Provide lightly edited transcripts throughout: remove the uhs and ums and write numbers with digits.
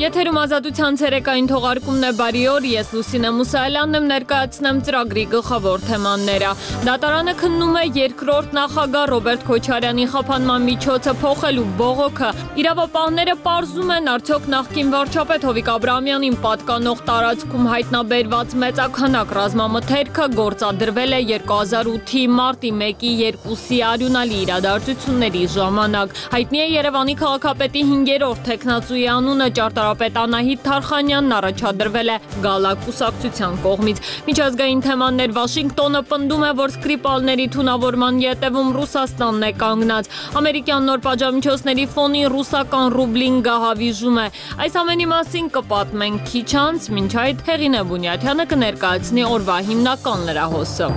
Եթերում ազատության ցերեկային թողարկումն է բարի օր, ես Լուսինե Մուսայելյանն եմ, ներկայացնեմ ծրագրի գլխավոր թեմաները։ Դատարանը քննում է երկրորդ նախագահ Ռոբերտ Քոչարյանի խափանման միջոցը փոխելու բողոքը։ Իրավապահները պարզում են, արդյոք նախկին վարչապետ Հովիկ Աբրահամյանին պատկանող տարածքում հայտնաբերված մեծաքանակ ռազմամթերքը գործադրվել է 2008-ի մարտի 1-2-ի արյունալի իրադարձությունների ժամանակ։ Հայտնի է Երևանի քաղաքապետի 5-րդ թեկնածուի անունը ճարտարապետ Անահիտ Թարխանյանն առաջադրվել է Գալակ կուսակցության կողմից։ Միջազգային թեմաներ Վաշինգտոնը պնդում է, որ Սկրիպալների թունավորման ետևում Ռուսաստանն է կանգնած։ Ամերիկյան նոր պատժամիջոցների ֆոնին ռուսական ռուբլին գահավիժում է։ Այս ամենի մասին կպատմենք քիչ անց, մինչ այդ Հեղինե Բունյաթյանը կներկայացնի օրվա հիմնական լրահոսը։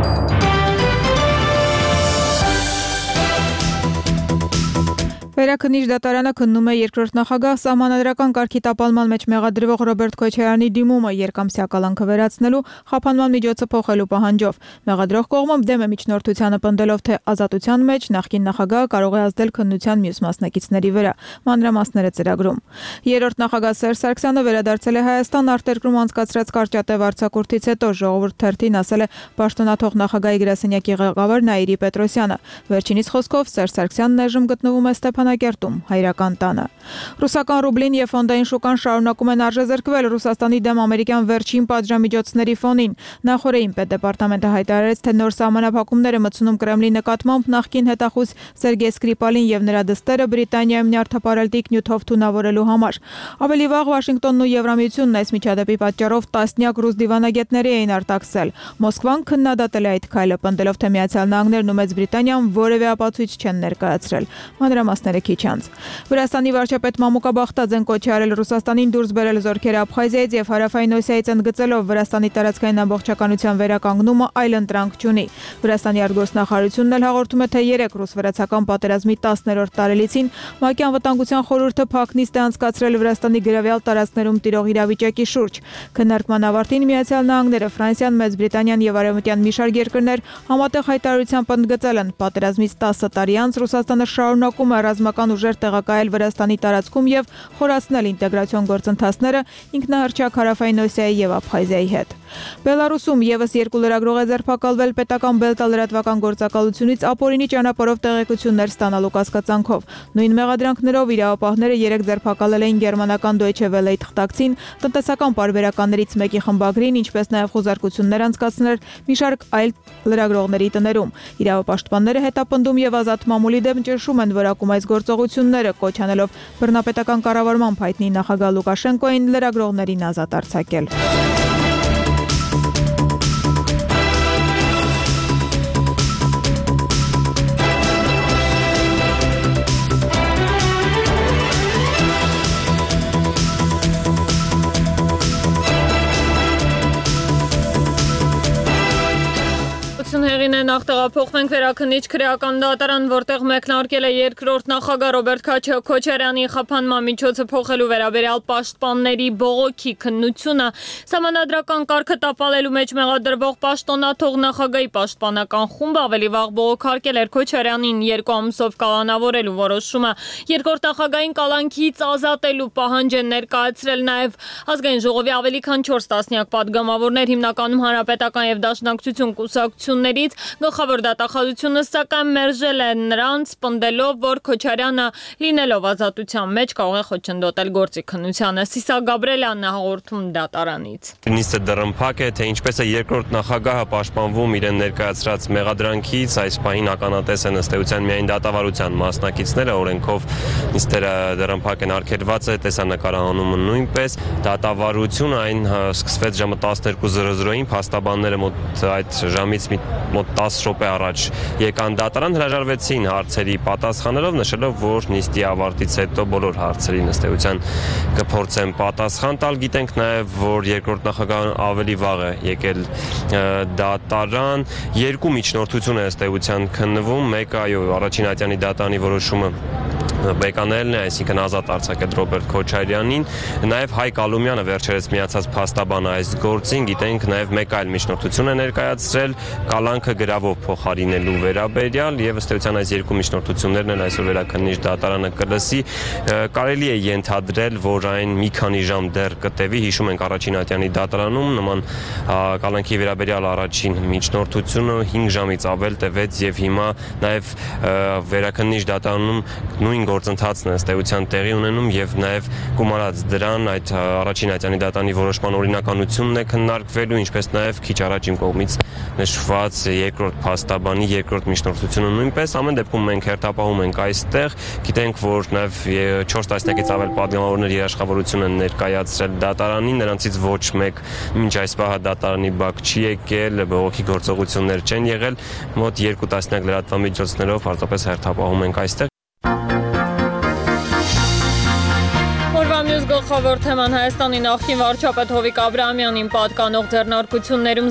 Վերաքննիչ դատարանը քննում է երկրորդ նախագահ սահմանադրական կարգի տապալման մեջ մեղադրվող Ռոբերտ Քոչարյանի դիմումը երկամսյա կալանքը վերացնելու խափանման միջոցը փոխելու պահանջով։ Մեղադրող կողմը դեմ է միջնորդությանը պնդելով, թե ազատության մեջ նախկին նախագահը կարող է ազդել քննության մյուս մասնակիցների վրա։ Մանրամասները ծրագրում։ Երրորդ նախագահ Սերժ Սարգսյանը վերադարձել է Հայաստան արտերկրում անցկացրած կարճատև արձակուրդից հետո, Ժողովուրդ թերթին ասել է պաշտոնաթող նախագահի գրասենյակի ղեկավար Նաիրի Պետրոսյանը։ Վերջինիս խոսքով Սերժ Սարգսյանն այժմ գտնվում է Ստեփանակերտում, հայրական տանը։ Ռուսական ռուբլին և ֆոնդային շուկան շարունակում են արժեզրկվել Ռուսաստանի դեմ ամերիկյան վերջին պատժամիջոցների ֆոնին։ Նախորդին պետդեպարտամենտը հայտարարեց, թե նոր սահմանափակումներ է մտցնում Կրեմլի նկատմամբ նախկին հետախուզ Սերգեյ Սկրիպալին և նրա դստերը Բրիտանիայում նյարդապարել տիկնյութով թունավորելու համար։ Ավելի վաղ Վաշինգտոնն ու Եվրամիությունն այս միջադեպի պատճառով տասնյակ ռուս դիվանագետների էին արտաքսել։ Մոսկվան քննադատել է այդ քայլը, պնդելով, թե Միացյալ Նահանգներն ու Մեծ Բրիտանիան որևէ ապացույց չեն ներկայացրել։ Մանրամասները քիչ անց։ Վրաստանի վարչապետ Մամուկա Բախտաձեն կոչ է արել Ռուսաստանին դուրս բերել զորքերը Աբխազիայից և Հարավային Օսիայից ընդգծելով Վրաստանի տարածքային ամբողջականության վերականգնումը այլընտրանք չունի։ Վրաստանի արտգործնախարարությունն էլ հաղորդում է, թե 3 ռուս-վրացական պատերազմի 10-րդ տարելիցին ՄԱԿ-ի անվտանգության խորհուրդը փակ նիստ է անցկացրել Վրաստանի գրավյալ տարածքներում տիրող իրավիճակի շուրջ։ Քննարկման ավարտին Միացյալ Նահանգները, Ֆրանսիան, Մեծ Բրիտանիան և արևմտյան մի շարք երկրներ համատեղ հայտարարությամբ ընդգծել են պատերազմից 10 տարի անց Ռուսաստանը շարունակում է ռազմական ուժեր տեղակայել Վրաստանի տարածքում և խորացնել ինտեգրացիոն գործընթացները ինքնահռչակ Հարավային Օսիայի և Աբխազիայի հետ։ Բելարուսում ևս 2 լրագրող է ձերբակալվել պետական Բելտա լրատվական գործակալությունից ապօրինի ճանապարհով տեղեկություններ ստանալու կասկածանքով։ Նույն մեղադրանքներով իրավապահները 3 ձերբակալել էին գերմանական Deutsche Welle-ի թղթակցին, տնտեսական պարբերականներից մեկի խմբագրին, ինչպես նաև խոզարկություններ անցկացնել մի շարք այլ լրագրողների տներում։ Իրավապաշտպանները հետապնդում և Ազատ մամուլի դեմ ճնշում են որակում այս գործողությունները, կոչ անելով բռնապետական կառավարմամբ հայտնի նախագահ Լուկաշենկոին լրագրողներին ազատ արձակել։ Հեղինե, նախ տեղափոխվենք վերաքննիչ քրեական դատարան, որտեղ մեկնարկել է երկրորդ նախագահ Ռոբերտ Քոչարյանի խափանման միջոցը փոխելու վերաբերյալ պաշտպանների բողոքի քննությունը։ Սահմանադրական կարգը տապալելու մեջ մեղադրվող պաշտոնաթող նախագահի պաշտպանական խումբը ավելի վաղ բողոքարկել էր Քոչարյանին 2 ամսով կալանավորելու որոշումը։ Երկրորդ նախագահին կալանքից ազատելու պահանջ են ներկայացրել նաև Ազգային ժողովի ավելի քան 4 տասնյակ պատգամավորներ, հիմնականում Հանրապետական և Դաշնակցություն կուսակցություններից։ Գլխավոր դատախազությունը սակայն մերժել է նրանց, պնդելով, որ Քոչարյանը լինելով ազատության մեջ կարող է խոչընդոտել գործի քննությանը։ Սիսակ Գաբրելյանն է հաղորդում դատարանից։ Նիստը դռնփակ է, թե ինչպես է երկրորդ նախագահը պաշտպանվում իրեն ներկայացրած մեղադրանքից, այս պահին ականատես են ըստ էության միայն դատավարության մասնակիցները, օրենքով նիստերը դռնփակ են արգելված է, տեսանկարահանումը նույնպես։ Դատավարությունը այն սկսվեց ժամը 12:00-ին, փաստաբանները մոտ այդ ժամից մոտ 10 րոպե առաջ եկան դատարան, հրաժարվեցին հարցերի պատասխանելով, նշելով, որ նիստի ավարտից հետո բոլոր հարցերին ըստ էության կփորձեն պատասխան տալ։ Գիտենք նաև, որ երկրորդ նախագահն ավելի վաղ է եկել դատարան, 2 միջնորդություն է ըստ էության քննվում, մեկը այո, առաջին ատյանի դատարանի որոշումը բեկանելն է, այսինքն ազատ արձակել Ռոբերտ Քոչարյանին, նաև Հայկ Ալումյանը վերջերս միացած փաստաբան այս գործին, գիտենք նաև մեկ այլ միջնորդություն է ներկայացրել կալանքը գրավով փոխարինելու վերաբերյալ եւ ըստ էության այս երկու միջնորդություններն են այսօր վերաքննիչ դատարանը կլսի, կարելի է ենթադրել, որ այն մի քանի ժամ դեռ կտևի, հիշում ենք առաջին ատյանի դատարանում նման կալանքի վերաբերյալ առաջին միջնորդությունը 5 ժամից ավել տևեց եւ հիմա նաև վերաքննիչ դատարանում նույն գործընթացն է ըստ էության տեղի ունենում եւ նաև գումարած դրան այդ առաջին ատյանի դատարանի որոշման օրինականությունն է քննարկվելու, ինչպես նաև քիչ առաջ իմ կողմից նշված երկրորդ փաստաբանի երկրորդ միջնորդությունը նույնպես ամեն դեպքում մենք հերթապահում ենք այստեղ, գիտենք, որ նաև 4 տասնյակից ավել պատգամավորներ երաշխավորություն են ներկայացրել դատարանին, նրանցից ոչ մեկ մինչ այս պահը դատարանի բակ չի եկել, բողոքի գործողություններ չեն եղել, մոտ 2 տասնյակ լրատվամիջոցներով պարզապես հերթապահում ենք այստեղ։ Գլխավոր թեման Հայաստանի նախկին վարչապետ Հովիկ Աբրահամյանին պատկանող ձեռնարկություններում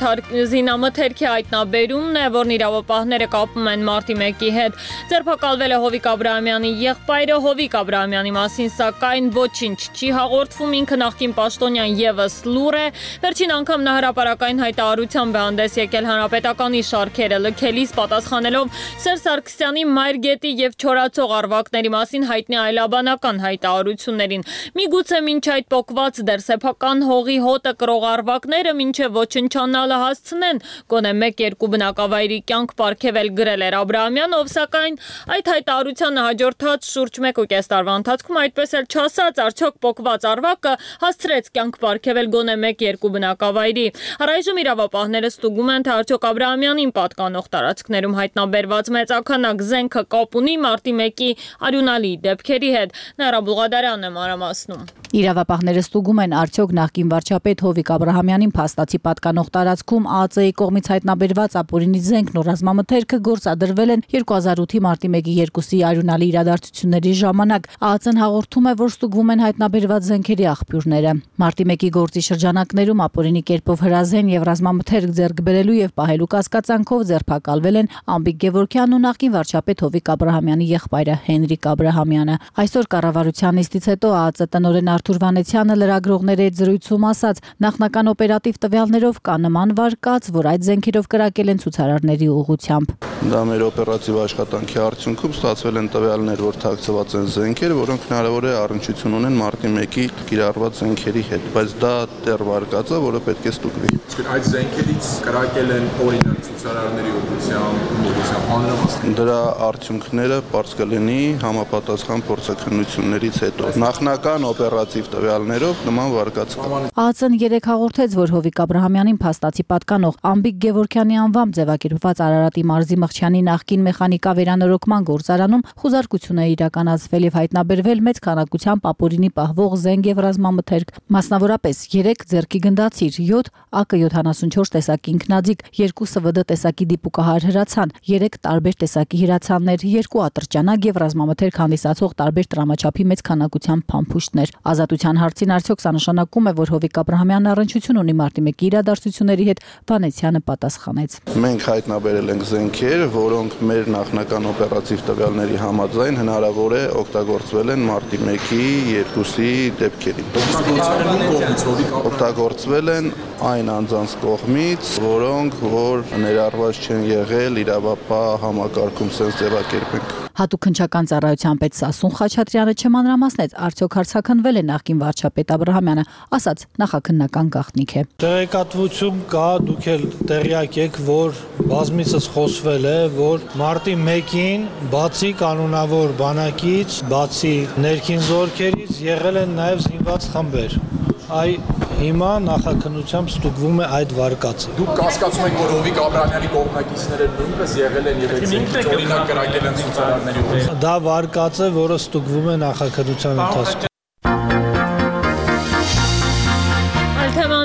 զինամթերքի հայտնաբերումն է, որն իրավապահները կապում են մարտի 1-ի հետ։ Ձերբակալվել է Հովիկ Աբրահամյանի եղբայրը, Հովիկ Աբրահամյանի մասին սակայն ոչինչ չի հաղորդվում, ինքը նախկին պաշտոնյան եւս լուր է։ Վերջին անգամ նա հրապարակային հայտարարությամբ է հանդես եկել հանրապետականի շարքերը լքելիս, պատասխանելով Սերժ Սարգսյանի Մայրգետի եւ չորացող առվակների մասին հայտնի այլաբանական հայտարարություններին։ Միգուցե մինչ այդ պոկված դերսեփական հողի հոտը կրող առվակները մինչև ոչնչանալը հասցնեն, գոնե 1-2 բնակավայրի կյանք պարգևել գրել էր Աբրահամյանը, ով սակայն այդ հայտարարությանը հաջորդած շուրջ 1.5 տարվա ընթացքում այդպես էլ չասած, արդյոք պոկված առվակը հասցրեց կյանք պարգևել գոնե 1-2 բնակավայրի։ Առայժմ իրավապահները ստուգում են, թե արդյոք Աբրահամյանին պատկանող տարածքներում հայտնաբերված մեծաքանակ զենքը կապ ունի մարտի 1-ի արյունալի դեպքերի հետ։ Նաիրա Բուղադարյանն է մանրամասնում։ Իրավապահները ստուգում են արդյոք նախկին վարչապետ Հովիկ Աբրահամյանին փաստացի պատկանող տարածքում ԱԱԾ-ի կողմից հայտնաբերված ապօրինի զենքն ու ռազմամթերքը գործադրվել են 2008-ի մարտի 1-ի 2-ի արյունալի իրադարձությունների ժամանակ։ ԱԱԾ-ն հաղորդում է, որ ստուգվում են հայտնաբերված զենքերի աղբյուրները։ Մարտի 1-ի գործի շրջանակներում ապօրինի կերպով հրազեն եւ ռազմամթերք ձեռք բերելու եւ պահելու կասկածանքով ձերբակալվել են Ամբիկ Գևորգյանն ու նախկին վարչապետ Հովիկ Աբրահամյանի եղբայրը Հենրիկ Աբրահամյանը։ Այսօր կառավարության նիստից հետո ԱԱԾ տնօրեն Արթուր Վանեցյանը լրագրողների հետ զրույցում ասաց, նախնական օպերատիվ տվյալներով կա նման վարկած, որ այդ զենքերով կրակել են ցուցարարների ուղղությամբ։ Դա մեր օպերատիվ աշխատանքի արդյունքում ստացվել են տվյալներ, որ թաքցված են զենքեր, որոնք հնարավոր է առնչություն ունեն մարտի 1-ի կիրառված զենքերի հետ, բայց դա դեռ վարկած է, որը պետք է ստուգվի։ Այդ զենքերից կրակել են օրինակ ցուցարարների ուղղությամբ հանրամասն։ Դրա արդյունքները պարզ կլինի համապատասխան փորձաքննություններից հետո։ Նախնական օպերատիվ տվյալներով նման վարկած կա։ ԱԱԾ-ն 3 հաղորդեց, որ Հովիկ Աբրահամյանին փաստացի պատկանող Ամբիկ Գևորգյանի անվամբ ձևակերպված Արարատի մարզի Մղջյանի նախկին մեխանիկա վերանորոգման գործարանում խուզարկություն է իրականացվել եւ հայտնաբերվել մեծ քանակությամբ ապօրինի պահվող զենք եւ ռազմամթերք, մասնավորապես 3 ձեռքի գնդացիր, 7 AK-74 տեսակի ինքնաձիգ, 2 ՍՎԴ տեսակի դիպուկահար հրացան, 3 տարբեր տեսակի հրացաններ, 2 ատրճանակ եւ ռազմամթերք հանդիսացող տարբեր տրամաչափի մեծ քանակությամբ փամփուշտներ։ Ազատության հարցին արդյոք սա նշանակում է, որ Հովիկ Աբրահամյանն առնչություն ունի մարտի 1-ի իրադարձությունների հետ, Վանեցյանը պատասխանեց։ Մենք հայտնաբերել ենք զենքեր, որոնք մեր նախնական օպերատիվ տվյալների համաձայն հնարավոր է օգտագործվել են մարտի 1-ի 2-ի դեպքերին։ Օգտագործվել են այն անձանց կողմից, որոնք որ ներառված չեն եղել իրավապահ համակարգում sense ձևակերպենք։ Հատուկ քննչական ծառայության պետ Սասուն Խաչատրյանը չմանրամասնեց, արդյոք հարձակնվել է նախկին վարչապետ Աբրահամյանը, ասաց նախաքննական գաղտնիք է։ Տեղեկատվություն կա, դուք էլ տեղյակ եք, որ բազմիցս խոսվել է, որ մարտի 1-ին բացի կանոնավոր բանակից, բացի ներքին զորքերից եղել են նաև զինված խմբեր։ Այ հիմա նախաքննությամբ ստուգվում է այդ վարկածը։ Դուք կասկածում եք, որ Հովիկ Աբրահամյանի կողմնակիցները նույնպես եղել են եւ այդ օրինակ կրակել են ցուցարարների ուղղությամբ։ Դա վարկած է, որը ստուգվում է նախաքննության ընթացքում։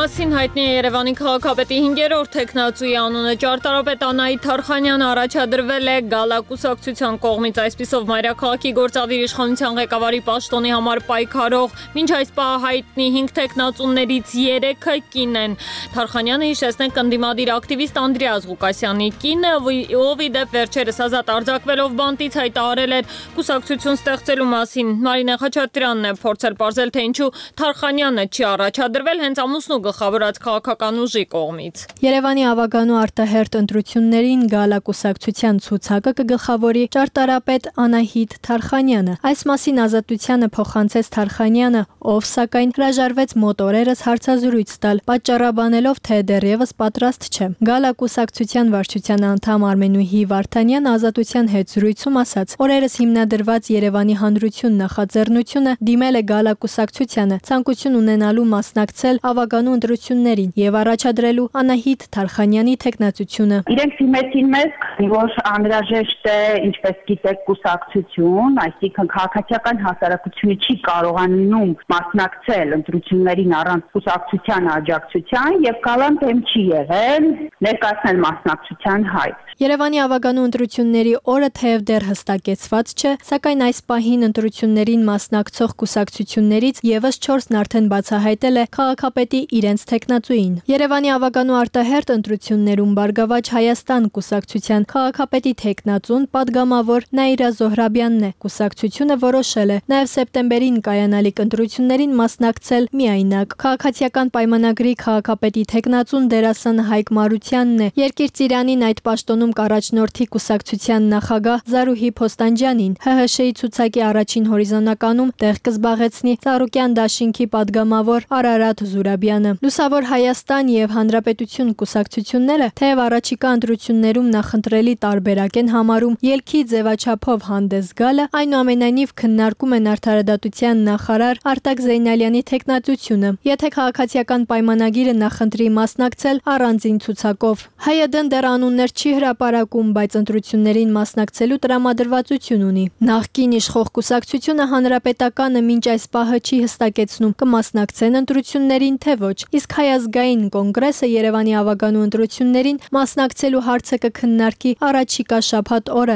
մասին հայտնի է Երևանի քաղաքապետի 5-րդ տեխնացուի անունը ճարտարապետ Անահիտ Թարխանյանը առաջադրվել է Գալա կուսակցության կողմից, այսպիսով մայրաքաղաքի գործադիր իշխանության ղեկավարի պաշտոնի համար պայքարող մինչ այս պահը հայտնի 5 տեխնացուներից 3-ը կին են։ Թարխանյանը, հիշեցնենք, ընդդիմադիր ակտիվիստ Անդրեաս Ղուկասյանի կինը, ով ի դեպ վերջերս ազատ արձակվելով բանտից հայտարարել էր կուսակցություն ստեղծելու մասին։ Մարինե Խաչատրյանն է փորձել պարզել, թե ինչու Թարխանյանը չի առաջադրվել հենց ամուսնու գլխավորած քաղաքական ուժի կողմից։ Երևանի ավագանու արտահերթ ընտրություններին Գալա կուսակցության ցուցակը կգլխավորի ճարտարապետ Անահիտ Թարխանյանը։ Այս մասին Ազատությանը փոխանցեց Թարխանյանը, ով սակայն հրաժարվեց մոտ օրերս հարցազրույց տալ, պատճառաբանելով, թե դեռևս պատրաստ չէ։ Գալա կուսակցության վարչության անդամ Արմենուհի Վարդանյանը Ազատության հետ զրույցում ասաց. օրերս հիմնադրված Երևանի հանրություն նախաձեռնությունը դիմել է Գալա կուսակցությանը ցանկություն ունենալու մասնակցել ավագանու ընտրություններին եւ առաջադրելու Անահիտ Թարխանյանի տեխնացությունը։ Իրենք դիմեցին մեզ, որ անհրաժեշտ է, ինչպես գիտեք, կուսակցություն, այսինքն քաղաքացիական հասարակությունը չի կարողանում մասնակցել ընտրություններին առանց կուսակցության աջակցության եւ Գալան դեմ չի եղել ներկայացնել մասնակցության հայտ։ Երևանի ավագանու ընտրությունների օրը թեև դեռ հստակեցված չէ, սակայն այս պահին ընտրություններին մասնակցող կուսակցություններից եւս 4-ն արդեն բացահայտել է քաղաքապետի իրենց տեխնացուին։ Երևանի ավագանու արտահերթ ընտրություններում Բարգավաճ Հայաստան կուսակցության քաղաքապետի տեխնացուն պատգամավոր Նաիրա Զոհրաբյանն է։ Կուսակցությունը որոշել է նաեւ սեպտեմբերին կայանալիք ընտրություններին մասնակցել միայնակ։ Քաղաքացիական պայմանագրի քաղաքապետի տեխնացուն դերասան Հայկ Մարությանն է։ Երկիր Ծիրանին այդ պաշտոնում կառաջնորդի կուսակցության նախագահ Զարուհի Փոստանջյանին ՀՀՇ-ի ցուցակի առաջին հորիզոնականում տեղ կզբաղեցնի Ծառուկյան դաշինքի պատգամավոր Արարատ Զուրաբյանը։ Լուսավոր Հայաստան եւ Հանրապետություն կուսակցությունները թեև առաջիկա ընտրություններում նախընտրելի տարբերակ են համարում ելքի ձևաչափով հանդես գալը, այնուամենայնիվ քննարկում են արդարադատության նախարար Արտակ Զեյնալյանի տեխնացությունը, եթե քաղաքացիական պայմանագիրը նախընտրի մասնակցել առանձին ցուցակով։ ՀՅԴ-ն դեռ անուններ չի հրապարակում, բայց ընտրություններին մասնակցելու տրամադրվածություն ունի։ Նախկին իշխող կուսակցությունը հանրապետականը մինչ այս պահը չի հստակեցնում կմասնակցեն ընտրություններին, թե ոչ։ Իսկ Հայ ազգային կոնգրեսը Երևանի ավագանու ընտրություններին մասնակցելու հարցը կքննարկի առաջիկա շաբաթ օրը։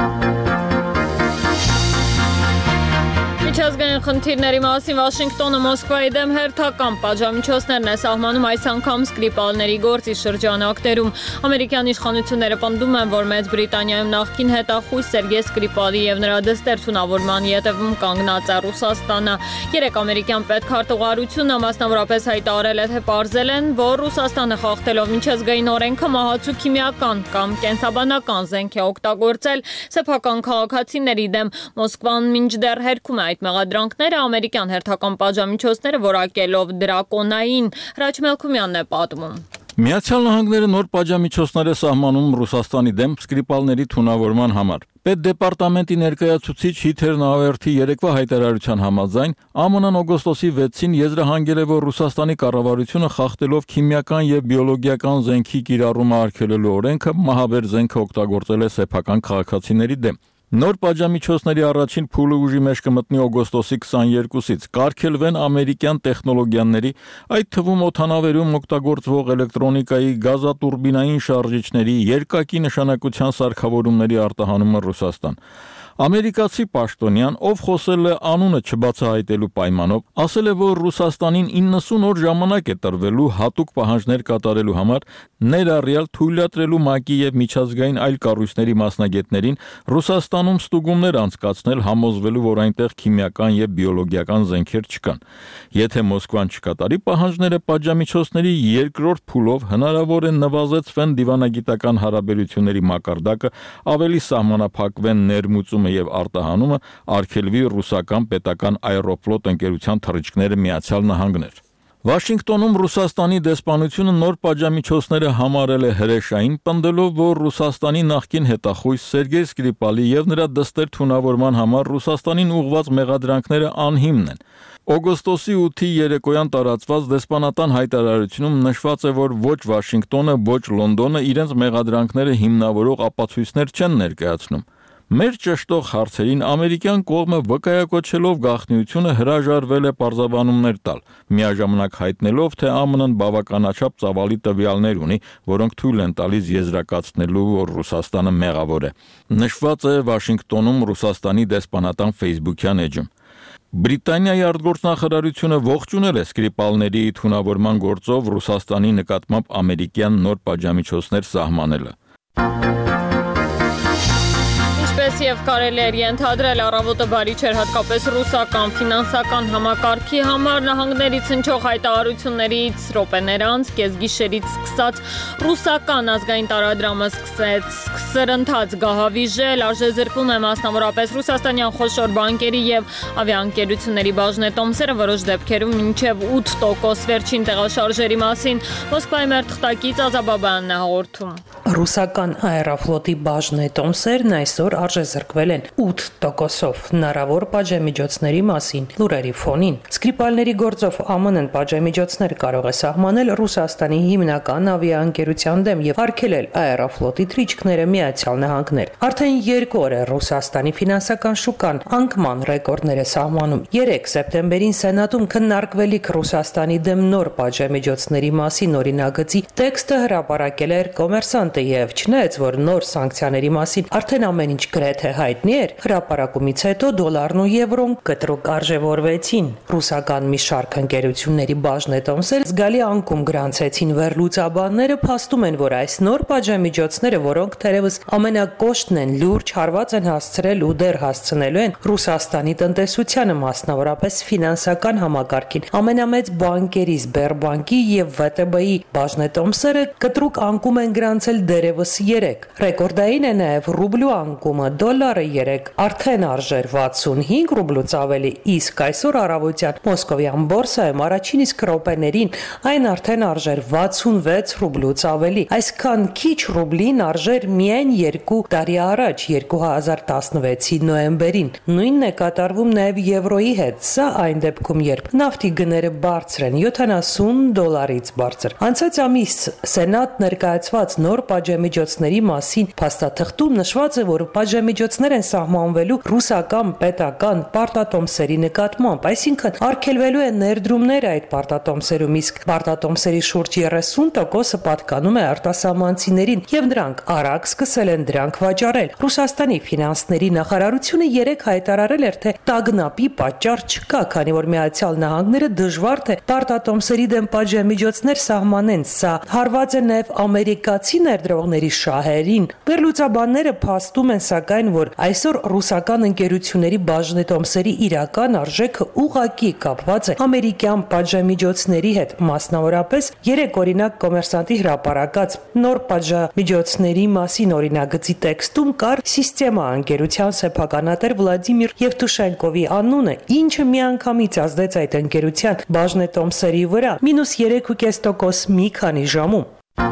Միջազգային խնդիրների մասին Վաշինգտոնը Մոսկվայի դեմ հերթական պատժամիջոցներն է սահմանում այս անգամ Սկրիպալների գործի շրջանակներում։ Ամերիկյան իշխանությունները պնդում են, որ Մեծ Բրիտանիայում նախկին հետախույզ Սերգեյ Սկրիպալի եւ նրա դստեր թունավորման ետևում կանգնած է Ռուսաստանը։ Երեք ամերիկյան պետքարտուղարությունը մասնավորապես հայտարարել է, թե պարզել են, որ Ռուսաստանը խախտելով միջազգային օրենքը մահացու քիմիական կամ կենսաբանական զենք է օգտագործել սեփական քաղաքացիների դեմ։ Մոսկվան մինչդեռ հերքում է այդ մեղադրանքները, ամերիկյան հերթական պատժամիջոցները որակելով դրակոնային։ Հրաչ Մելքումյանն է պատմում։ Միացյալ Նահանգները նոր պատժամիջոցներ է սահմանում Ռուսաստանի դեմ Սկրիպալների թունավորման համար։ Պետդեպարտամենտի ներկայացուցիչ Հիթեր Նաուերթի երեկվա հայտարարության համաձայն ԱՄՆ-ն օգոստոսի 6-ին եզրահանգել է, որ Ռուսաստանի կառավարությունը խախտելով քիմիական եւ բիոլոգիական զենքի կիրառումը արգելելու օրենքը մահաբեր զենք օգտագործել է սեփական քաղաքացիների դեմ։ Նոր պատժամիջոցների առաջին փուլը ուժի մեջ կմտնի օգոստոսի 22-ից։ Կարգելվեն ամերիկյան տեխնոլոգիաների, այդ թվում օդանավերում օգտագործվող էլեկտրոնիկայի, գազատուրբինային շարժիչների, երկակի նշանակության սարքավորումների արտահանումը Ռուսաստան։ Ամերիկացի պաշտոնյան, ով խոսել է անունը չբացահայտելու պայմանով, ասել է, որ Ռուսաստանին 90 օր ժամանակ է տրվելու հատուկ պահանջներ կատարելու համար, ներառյալ թույլատրելու ՄԱԿ-ի եւ միջազգային այլ կառույցների մասնագետներին Ռուսաստանում ստուգումներ անցկացնել, համոզվելու, որ այնտեղ քիմիական եւ բիոլոգիական զենքեր չկան։ Եթե Մոսկվան չկատարի պահանջները, պատժամիջոցների երկրորդ փուլով հնարավոր է նվազեցվեն դիվանագիտական հարաբերությունների մակարդակը, ավելի սահմանափակվեն ներմուծում եւ արտահանումը, արգելվի ռուսական պետական աերոֆլոտ ընկերության թռիչքները Միացյալ Նահանգներ։ Վաշինգտոնում Ռուսաստանի դեսպանությունը նոր պատժամիջոցները համարել է հրեշային, պնդելով, որ Ռուսաստանի նախկին հետախույզ Սերգեյ Սկրիպալի եւ նրա դստեր թունավորման համար Ռուսաստանին ուղղված մեղադրանքները անհիմն են։ Օգոստոսի 8-ի երեկոյան տարածված դեսպանատան հայտարարությունում նշված է, որ ոչ Վաշինգտոնը, ոչ Լոնդոնը իրենց մեղադրանքները հիմնավորող ապացույցներ չեն ներկայացնում։ Մեր ճշտող հարցերին ամերիկյան կողմը վկայակոչելով գաղտնիությունը հրաժարվել է պարզաբանումներ տալ, միաժամանակ հայտնելով, թե ԱՄՆ-ն բավականաչափ ծավալի տվյալներ ունի, որոնք թույլ են տալիս եզրակացնելու, որ Ռուսաստանը մեղավոր է։ Նշված է Վաշինգտոնում Ռուսաստանի դեսպանատան Facebook-յան էջում։ Բրիտանիայի արտգործնախարարությունը ողջունել է Սկրիպալների թունավորման գործով Ռուսաստանի նկատմամբ ամերիկյան նոր պատժամիջոցներ սահմանելը։ Ինչպես եւ կարելի էր ենթադրել, առավոտը բարի չէր հատկապես ռուսական ֆինանսական համակարգի համար նահանգներից հնչող հայտարարություններից րոպեներ անց կեսգիշերից սկսած ռուսական ազգային տարադրամը սկսեց սրընթաց գահավիժել, արժեզրկվում է մասնավորապես ռուսաստանյան խոշոր բանկերի եւ ավիաընկերությունների բաժնետոմսերը, որոշ դեպքերում մինչեւ 8% վերջին տեղաշարժերի մասին Մոսկվայի մեր թղթակից Ազաբաբյանն է հաղորդում։ Ռուսական Aeroflot-ի բաժնետոմսերն այսօր արժեզրկվել են 8%-ով հնարավոր պատժամիջոցների մասին լուրերի ֆոնին։ Սկրիպալների գործով ԱՄՆ-ն պատժամիջոցներ կարող է սահմանել Ռուսաստանի հիմնական ավիաընկերության դեմ եւ արգելել Aeroflot-ի թռիչքները Միացյալ Նահանգներ։ Արդեն 2 օր է Ռուսաստանի ֆինանսական շուկան անկման ռեկորդներ է սահմանում։ 3 սեպտեմբերին Սենատում քննարկվելիք Ռուսաստանի դեմ նոր պատժամիջոցների մասին օրինագծի տեքստը հրապարակել էր Կոմերսանտը եւ չնայած որ նոր սանկցիաների մասին արդեն ամեն ինչ գրեթե հայտնի էր, հրապարակումից հետո դոլարն ու եվրոն կտրուկ արժևորվեցին։ Ռուսական մի շարք ընկերությունների բաժնետոմսեր զգալի անկում գրանցեցին վերլուծաբանները, փաստում են, որ այս նոր պատժամիջոցները, որոնք թերևս ամենակոշտն են, լուրջ հարված են հասցրել ու դեռ հասցնելու են Ռուսաստանի տնտեսությանը, մասնավորապես ֆինանսական համակարգին։ Ամենամեծ բանկերի Սբերբանկի եւ ՎՏԲ-ի բաժնետոմսերը կտրուկ անկում են գրանցել դերևս 3։ Ռեկորդային է նաև ռուբլու անկումը, դոլարը 3 արդեն արժեր 65 ռուբլուց ավելի, իսկ այսօր առավոտյան Մոսկովյան բորսայում առաջին իսկ րոպեներին այն արդեն արժեր 66 ռուբլուց ավելի։ Այսքան քիչ ռուբլին արժեր միայն 2 տարի առաջ 2016-ի նոյեմբերին։ Նույնն է կատարվում նաև եվրոյի հետ, սա այն դեպքում, երբ նավթի գները բարձր են, $70 բարձր։ Անցած ամիս Սենատ ներկայացված նոր պատժամիջոցների մասին փաստաթղթում նշված է, որ պատժամիջոցներ են սահմանվելու ռուսական պետական պարտատոմսերի նկատմամբ, այսինքն արգելվելու են ներդրումները այդ պարտատոմսերում, իսկ պարտատոմսերի շուրջ 30%-ը պատկանում է արտասահմանցիներին եւ նրանք արագ սկսել են դրանք վաճառել։ Ռուսաստանի ֆինանսների նախարարությունը 3 հայտարարել էր, թե տագնապի պատճառ չկա, քանի որ Միացյալ Նահանգները դժվար թե պարտատոմսերի դեմ պատժամիջոցներ սահմանեն, սա հարված է նաև ամերիկացի ներդրողների շահերին։ Վերլուծաբանները փաստում են սակայն, որ այսօր ռուսական ընկերությունների բաժնետոմսերի իրական արժեքը ուղղակի կապված է ամերիկյան պատժամիջոցների հետ, մասնավորապես 3 օրինակ Կոմերսանտի հրապարակած նոր պատժամիջոցների մասին օրինագծի տեքստում կար Սիստեմա ընկերության սեփականատեր Վլադիմիր Եվտուշենկովի անունը, ինչը միանգամից ազդեց այդ ընկերության բաժնետոմսերի վրա -3.5% մի քանի ժամում։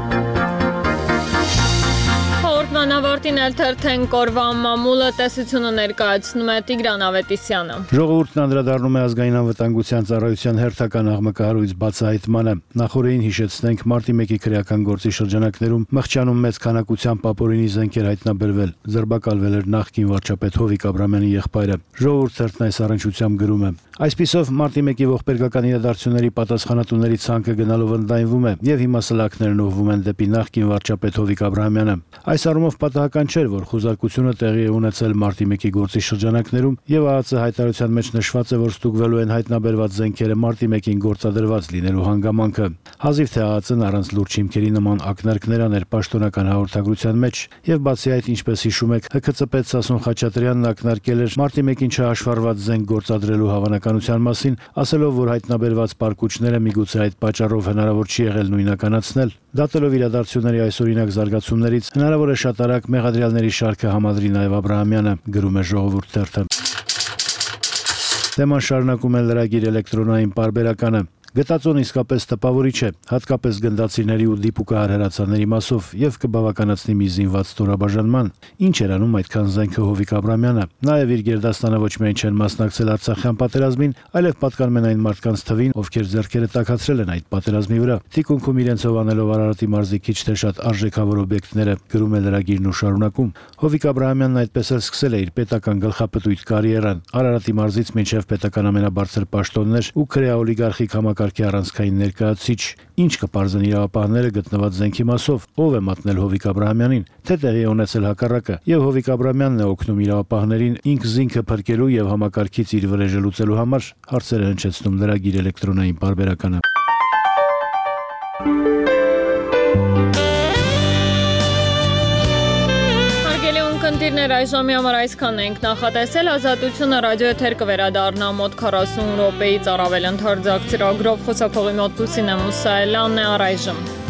Անավարտին էլ թերթենք օրվա մամուլը, տեսությունը ներկայացնում է Տիգրան Ավետիսյանը։ Ժողովուրդն անդրադառնում է ազգային անվտանգության ծառայության հերթական աղմկահարույց բացահայտմանը։ Նախորդին հիշեցնենք մարտի 1-ի քրեական գործի շրջանակներում Մղճանում մեծ քանակությամբ ապօրինի զենքեր հայտնաբերվել, ձերբակալվել էր նախկին վարչապետ Հովիկ Աբրամյանի եղբայրը։ Ժողովուրդ թերթն այս առնչությամբ գրում է. Այսպիսով մարտի 1-ի ողբերգական իրադարձությունների պատասխանատուների ցանկը գնալով ընդլայնվում է եւ հիմա սլաքներն ուղղվում են դեպի նախկին վարչապետ Հովիկ Աբրամյանը։ Այս առումով պատահական չէր, որ խուզարկությունը տեղի է ունեցել մարտի 1-ի գործի շրջանակներում եւ ԱԱԾ հայտարարության մեջ նշված է, որ ստուգվելու են հայտնաբերված զենքերը մարտի 1-ին գործադրված լինելու հանգամանքը։ Հազիվ թե ԱԱԾ-ն առանց լուրջ հիմքերի նման ակնարկներ աներ պաշտոնական հաղորդագրության մեջ եւ բացի այդ, ինչպես հիշում եք, ՀՔԾ պետ Սասուն Խաչատրյանն ակնարկել էր մարտի 1-ին չհաշվառված զենք գործադրելու հավանականության մասին, ասելով, որ հայտնաբերված պարկուճները միգուցե այդ պատճառով հնարավոր չի եղել նույնականացնել։ Դատելով իրադարձությունների այսօրինակ զարգացումներից, հնարավոր է շատ արագ մեղադրյալների շարքը համադրի նաև Աբրահամյանը, գրում է Ժողովուրդ թերթը։ Թեման շարունակում է լրագիր էլեկտրոնային պարբերականը։ Գտածոն իսկապես տպավորիչ է, հատկապես գնդացիների ու դիպուկահար հրացանների մասով եւ կբավականացնի մի զինված ստորաբաժանման։ Ինչ էր անում այդքան զենքը Հովիկ Աբրամյանը։ Նաեւ իր գերդաստանը ոչ միայն չեն մասնակցել Արցախյան պատերազմին, այլև պատկանում են այն մարդկանց թվին, ովքեր ձեռքերը տաքացրել են այդ պատերազմի վրա։ Թիկունքում իրենցով անելով Արարատի մարզի քիչ թե շատ արժեքավոր օբյեկտները, գրում է լրագիրն ու շարունակում։ Հովիկ Աբրահամյանն այդպես էլ սկսել է իր պետական գլխապտույտ կարիերան Արարատի մարզից մինչև պետական ամենաբարձր պաշտոններ ու քրեա օլիգարխիկ համակարգի առանցքային ներկայացուցիչ։ Ինչ կպարզեն իրավապահները գտնված զենքի մասով, ով է մատնել Հովիկ Աբրահամյանին, թե տեղի է ունեցել հակառակը, եւ Հովիկ Աբրահամյանն է օգնում իրավապահներին ինքս զինքը փրկելու եւ համակարգից իր վրեժը լուծելու համար, հարցերը հնչեցնում լրագիր էլեկտրոնային պարբերականը։ Ընկերներ, այժմի համար այսքան ենք նախատեսել։ Ազատությունը ռադիոեթեր կվերադառնա մոտ 40 րոպեից առավել ընդարձակ ծրագրով։ Խոսափողի մոտ Լուսինե Մուսայելյանն է առայժմ։